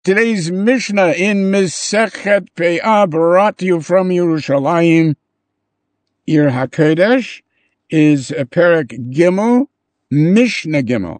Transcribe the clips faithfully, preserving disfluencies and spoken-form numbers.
Today's Mishnah in Mesechet Pe'ah, brought to you from Yerushalayim, Ir HaKodesh, is a Perek Gimel, Mishnah Gimel.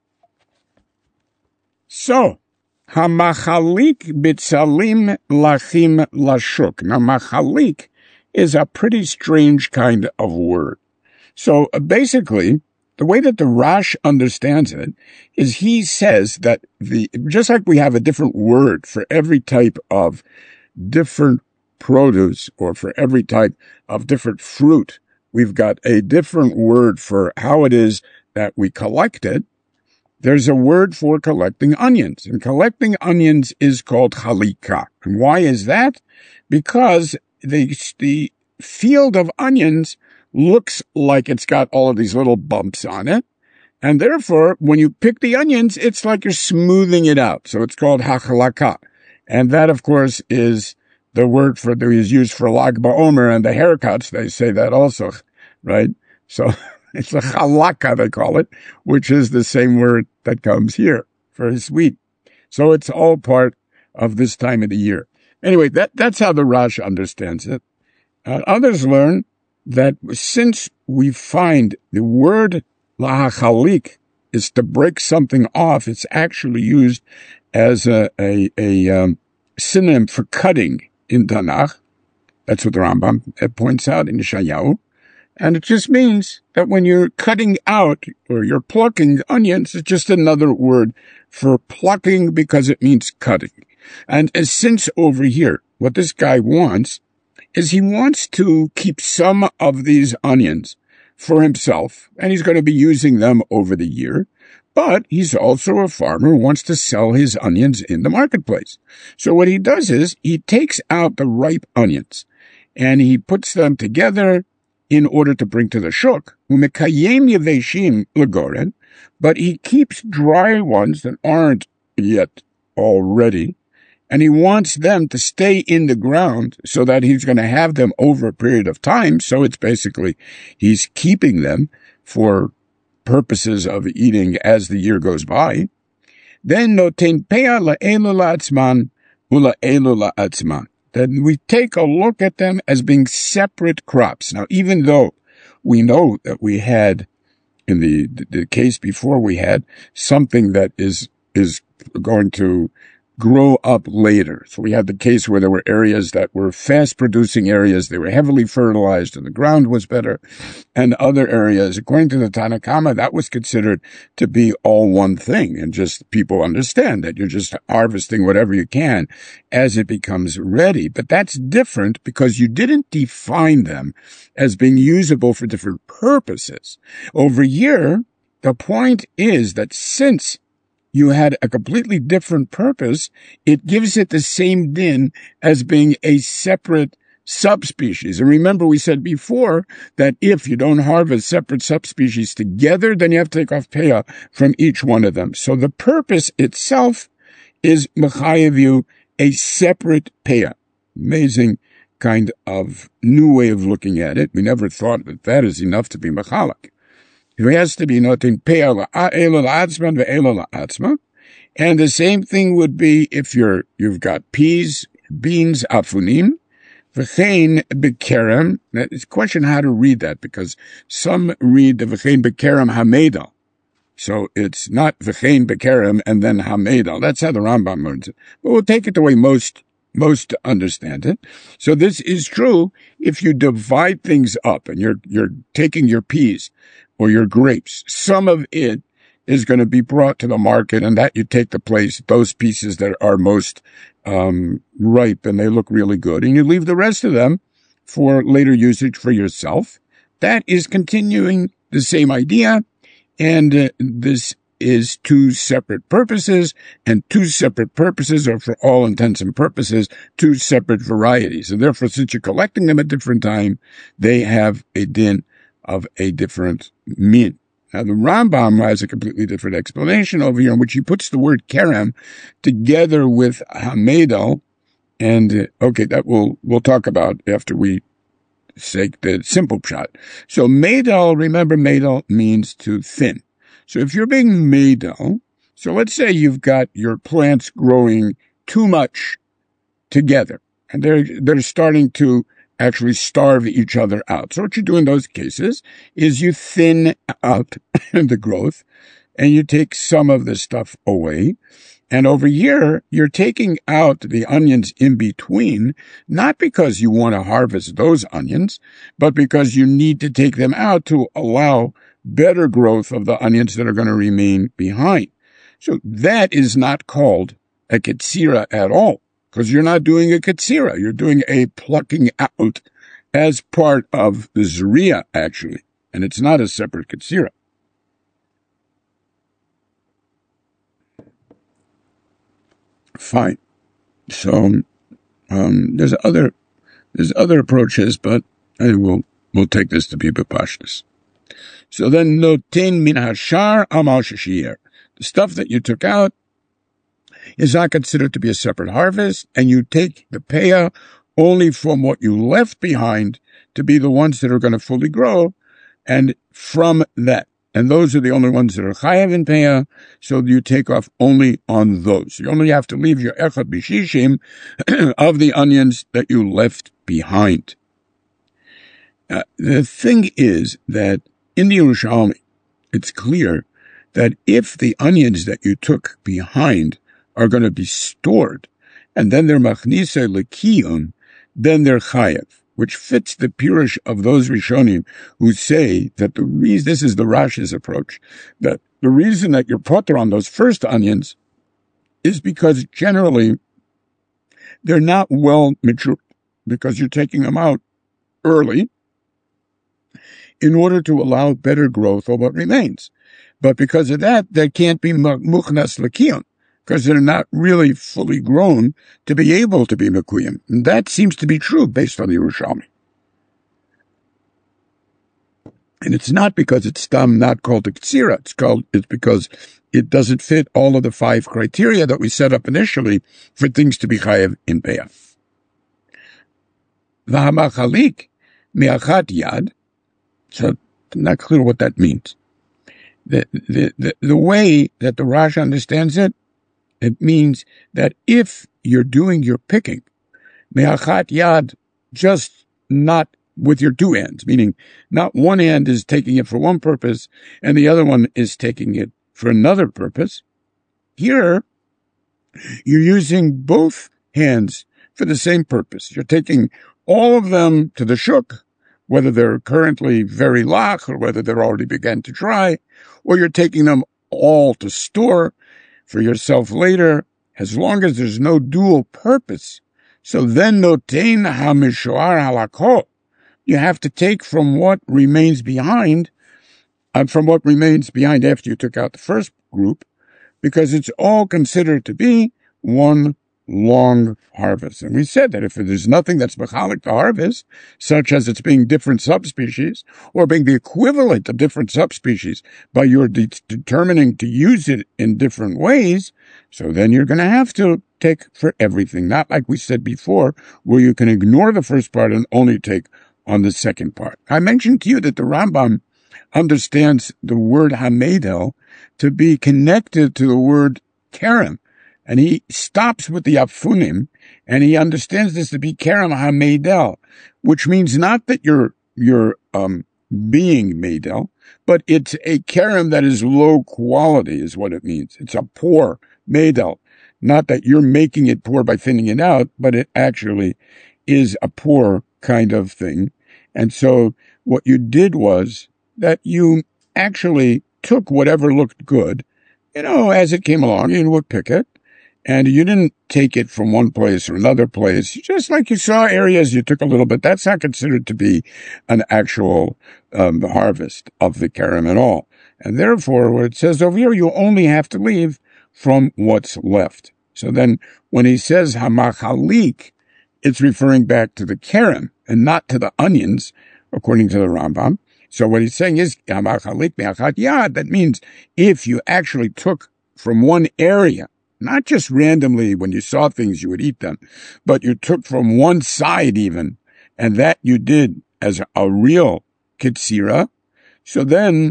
So, Hamachalik Bitzalim Lachim Lashuk. Now, Machalik is a pretty strange kind of word. So, uh, basically, the way that the Rash understands it is he says that the just like we have a different word for every type of different produce or for every type of different fruit, we've got a different word for how it is that we collect it. There's a word for collecting onions, and collecting onions is called chalika. And why is that? Because the, the field of onions looks like it's got all of these little bumps on it. And therefore, when you pick the onions, it's like you're smoothing it out. So it's called hachalaka. And that, of course, is the word for that is used for Lag BaOmer and the haircuts. They say that also, right? So it's a halaka, they call it, which is the same word that comes here for sweet. So it's all part of this time of the year. Anyway, that, that's how the Rash understands it. Uh, others learn that since we find the word lahachalik is to break something off, it's actually used as a, a, a um, synonym for cutting in Tanakh. That's what the Rambam points out in Yeshayahu. And it just means that when you're cutting out or you're plucking onions, it's just another word for plucking because it means cutting. And as since over here, what this guy wants is he wants to keep some of these onions for himself, and he's going to be using them over the year. But he's also a farmer who wants to sell his onions in the marketplace. So what he does is he takes out the ripe onions, and he puts them together in order to bring to the shuk. But he keeps dry ones that aren't yet all ready, and he wants them to stay in the ground so that he's going to have them over a period of time. So it's basically he's keeping them for purposes of eating as the year goes by. Then noten peah la'elu la'atzman ula'elu la'atzman. Then we take a look at them as being separate crops. Now, even though we know that we had, in the, the, the case before, we had something that is is going to grow up later. So we had the case where there were areas that were fast-producing areas. They were heavily fertilized and the ground was better. And other areas, according to the Tanna Kamma, that was considered to be all one thing. And just people understand that you're just harvesting whatever you can as it becomes ready. But that's different because you didn't define them as being usable for different purposes. Over here, the point is that since you had a completely different purpose, it gives it the same din as being a separate subspecies. And remember, we said before that if you don't harvest separate subspecies together, then you have to take off peah from each one of them. So the purpose itself is mechayev you a separate peah. Amazing kind of new way of looking at it. We never thought that that is enough to be mechalak. It has to be noting peah la'elu la'atzman ve'elu la'atzma. And the same thing would be if you're, you've got peas, beans, afunim, v'chein bekerem. It's a question how to read that because some read the v'chein bekerem hamedal. So it's not v'chein bekerem and then hamedal. That's how the Rambam learns it. But we'll take it the way most Most understand it. So this is true if you divide things up and you're, you're taking your peas or your grapes. Some of it is going to be brought to the market and that you take the place, those pieces that are most, um, ripe and they look really good. And you leave the rest of them for later usage for yourself. That is continuing the same idea. And uh, this is two separate purposes, and two separate purposes are, for all intents and purposes, two separate varieties. And therefore, since you're collecting them at different time, they have a din of a different min. Now, the Rambam has a completely different explanation over here in which he puts the word kerem together with hamedal. And, uh, okay, that we'll, we'll talk about after we say the simple pshat. So, medal, remember, medal means to thin. So if you're being medal, so let's say you've got your plants growing too much together. And they're, they're starting to actually starve each other out. So what you do in those cases is you thin out the growth and you take some of the stuff away. And over here, you're taking out the onions in between, not because you want to harvest those onions, but because you need to take them out to allow better growth of the onions that are going to remain behind. So that is not called a ketzira at all, because you're not doing a ketzira. You're doing a plucking out as part of the zriya, actually, and it's not a separate ketzira. Fine. So um, there's other there's other approaches, but I will we'll take this to be bepashtus. So then noten min hashar amal shashir. The stuff that you took out is not considered to be a separate harvest, and you take the peah only from what you left behind to be the ones that are going to fully grow, and from that. And those are the only ones that are chayav in peah, so you take off only on those. You only have to leave your echad b'shishim of the onions that you left behind. Uh, the thing is that in the Yerushalmi, it's clear that if the onions that you took behind are going to be stored, and then they're machnisa lekiyun, then they're chayav, which fits the pirush of those Rishonim who say that the reason, this is the Rashi's approach, that the reason that you're potter on those first onions is because generally they're not well matured, because you're taking them out early in order to allow better growth of what remains. But because of that, they can't be muchnas lekiyun, because they're not really fully grown to be able to be mekuyim. And that seems to be true based on the Yerushalmi. And it's not because it's stam not called a ktsira. It's called, it's because it doesn't fit all of the five criteria that we set up initially for things to be chayav in peah. V'hamachalik me'achat yad. So I'm not clear what that means. The, the, the, the way that the Rashi understands it, it means that if you're doing your picking, me'achat yad, just not with your two hands, meaning not one hand is taking it for one purpose and the other one is taking it for another purpose. Here, you're using both hands for the same purpose. You're taking all of them to the shuk, whether they're currently very lach or whether they're already began to dry, or you're taking them all to store for yourself later, as long as there's no dual purpose. So then notein hamishoar halakot. You have to take from what remains behind, uh, from what remains behind after you took out the first group, because it's all considered to be one long harvest. And we said that if there's nothing that's mechalik to harvest, such as it's being different subspecies, or being the equivalent of different subspecies, by your de- determining to use it in different ways, so then you're going to have to take for everything. Not like we said before, where you can ignore the first part and only take on the second part. I mentioned to you that the Rambam understands the word hamedel to be connected to the word kerem. And he stops with the afunim, and he understands this to be kerem hamedel, which means not that you're you're um, being medel, but it's a kerem that is low quality, is what it means. It's a poor medel, not that you're making it poor by thinning it out, but it actually is a poor kind of thing. And so what you did was that you actually took whatever looked good, you know, as it came along, you would pick it. And you didn't take it from one place or another place. Just like you saw areas, you took a little bit. That's not considered to be an actual um, harvest of the kerem at all. And therefore, what it says over here, you only have to leave from what's left. So then when he says hamachalik, it's referring back to the kerem and not to the onions, according to the Rambam. So what he's saying is hamachalik me'achat yad. That means if you actually took from one area, not just randomly when you saw things you would eat them, but you took from one side even, and that you did as a real kitsira, so then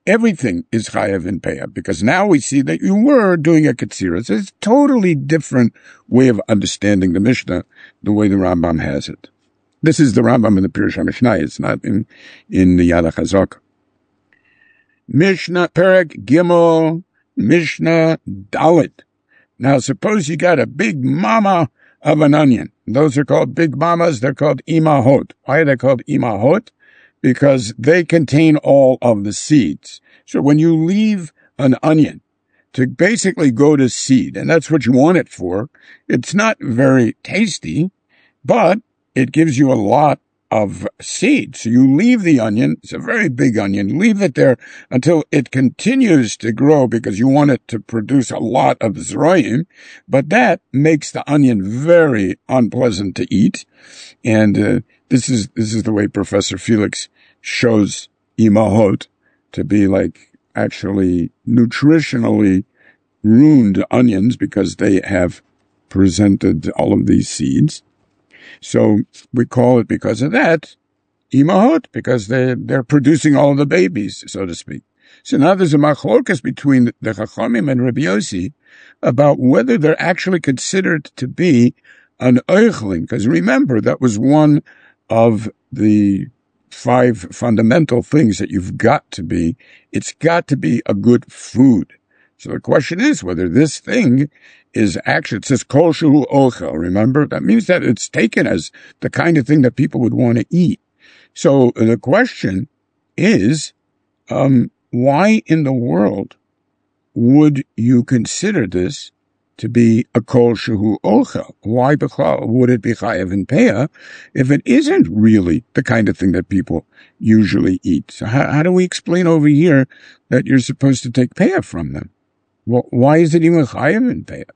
everything is chayav in peah, because now we see that you were doing a katsira. So it's a totally different way of understanding the Mishnah, the way the Rambam has it. This is the Rambam in the Pirush HaMishnah. It's not in, in the Yad HaChazaka. Mishnah, Perek Gimel, Mishnah Dalit. Now, suppose you got a big mama of an onion. Those are called big mamas. They're called imahot. Why are they called imahot? Because they contain all of the seeds. So when you leave an onion to basically go to seed, and that's what you want it for, it's not very tasty, but it gives you a lot of seed. So you leave the onion, it's a very big onion, leave it there until it continues to grow because you want it to produce a lot of zroim, but that makes the onion very unpleasant to eat. And uh, this is this is the way Professor Felix shows imahot to be like actually nutritionally ruined onions because they have presented all of these seeds. So we call it, because of that, imahot, because they, they're producing all the babies, so to speak. So now there's a machlokas between the Chachamim and Rabbi Yossi about whether they're actually considered to be an oichlin. Because remember, that was one of the five fundamental things that you've got to be. It's got to be a good food. So the question is whether this thing is actually, it says kol shehu ochel, remember? That means that it's taken as the kind of thing that people would want to eat. So the question is, um, why in the world would you consider this to be a kol shehu ochel? Why would it be chayav in peah if it isn't really the kind of thing that people usually eat? So how, how do we explain over here that you're supposed to take peah from them? Well, why is it even chayav in peah?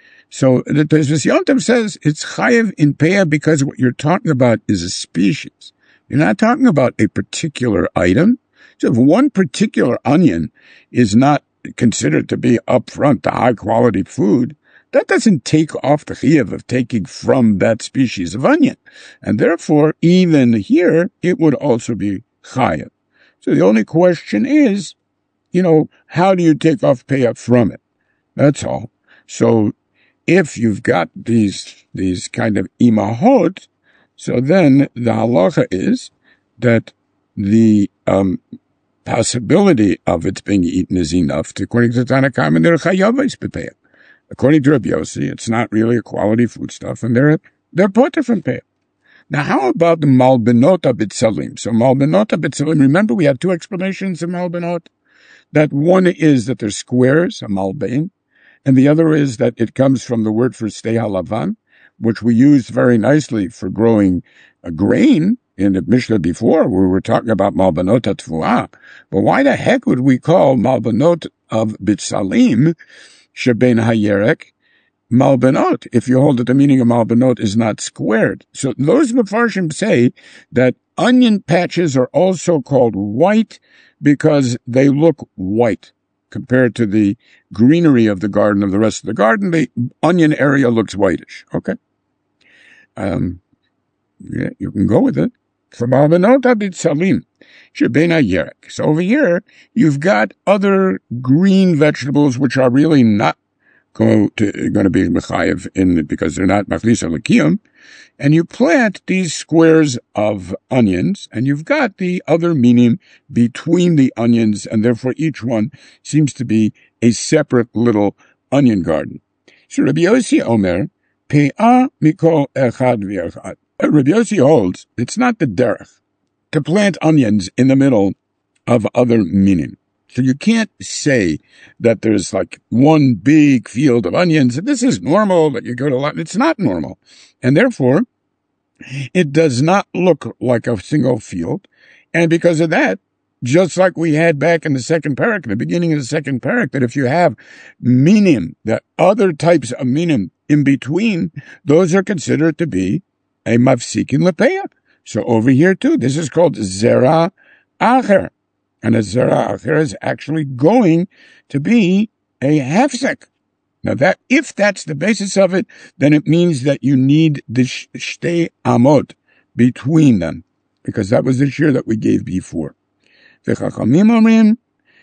So the Tosfos Yontif says it's chayav in peah because what you're talking about is a species. You're not talking about a particular item. So if one particular onion is not considered to be upfront the high quality food, that doesn't take off the chayav of taking from that species of onion. And therefore, even here, it would also be chayav. So the only question is, you know, how do you take off peah from it? That's all. So if you've got these, these kind of imahot, so then the halacha is that the, um, possibility of it being eaten is enough to, according to Tanna Kama, they're chayavos b'peah. According to Rabbi Yossi, it's not really a quality foodstuff, and they're, they're potter from peah. Now, how about the malbenot abitzalim? So malbenot abitzalim, remember we have two explanations of malbenot? That one is that they're squares, a malbein, and the other is that it comes from the word for stei halavan, which we use very nicely for growing a grain in the Mishnah before, where we were talking about malbenot atfuah. But why the heck would we call malbenot of bitzalim, sheben hayerek, malbenot, if you hold that the meaning of malbenot is not squared? So those Mefarshim say that onion patches are also called white because they look white. Compared to the greenery of the garden, of the rest of the garden, the onion area looks whitish. Okay. Um, yeah, you can go with it. So over here, you've got other green vegetables which are really not go to, going to be mechayev in because they're not machlis alakiyum, and you plant these squares of onions, and you've got the other meaning between the onions, and therefore each one seems to be a separate little onion garden. So Rabbi Yossi Omer, pe'ah mikol echad v'echad. Rabbi Yossi holds it's not the derech to plant onions in the middle of other minim. So you can't say that there's like one big field of onions, and this is normal, that you go to a lot. It's not normal. And therefore, it does not look like a single field. And because of that, just like we had back in the second parak, the beginning of the second parak, that if you have minim, that other types of minim in between, those are considered to be a mafsikin lepeah. So over here too, this is called zera acher. And a zera acher is actually going to be a hefsek. Now that, if that's the basis of it, then it means that you need the shtei amot between them, because that was the shir that we gave before. The Chachamim omrim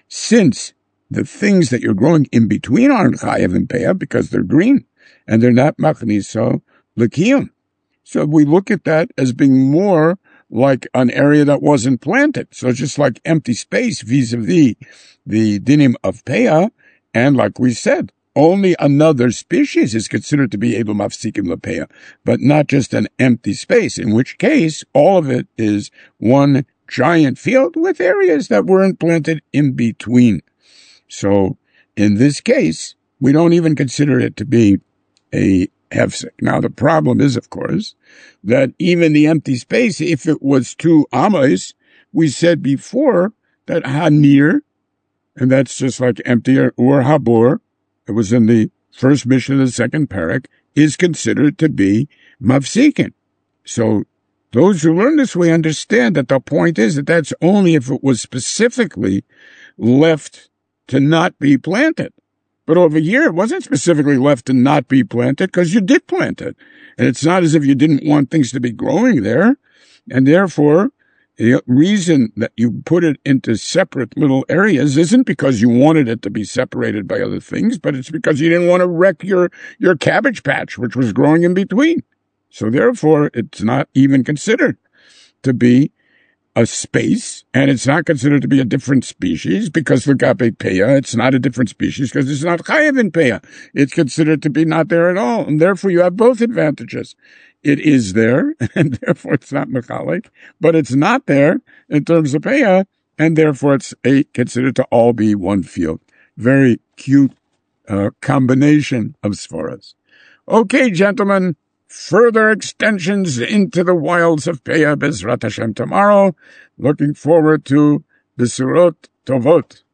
since the things that you're growing in between aren't chayav in peah because they're green and they're not machniso l'kiyum. So we look at that as being more like an area that wasn't planted. So just like empty space vis-a-vis the dinim of peah, and like we said, only another species is considered to be able mafsikim lepeah, but not just an empty space, in which case all of it is one giant field with areas that weren't planted in between. So in this case, we don't even consider it to be a hefsek. Now, the problem is, of course, that even the empty space, if it was two amas, we said before that hanir, and that's just like empty, or habor, it was in the first mission of the second parak, is considered to be mafsikin. So those who learn this way understand that the point is that that's only if it was specifically left to not be planted. But over here, it wasn't specifically left to not be planted because you did plant it. And it's not as if you didn't want things to be growing there. And therefore, the reason that you put it into separate little areas isn't because you wanted it to be separated by other things, but it's because you didn't want to wreck your, your cabbage patch, which was growing in between. So therefore, it's not even considered to be a space, and it's not considered to be a different species because legabe peah, it's not a different species because it's not chayav in peah. It's considered to be not there at all, and therefore you have both advantages. It is there, and therefore it's not mechalik, but it's not there in terms of peah, and therefore it's a, considered to all be one field. Very cute uh, combination of svaras. Okay, gentlemen. Further extensions into the wilds of Peah Bezrat Hashem tomorrow. Looking forward to Besurot Tovot.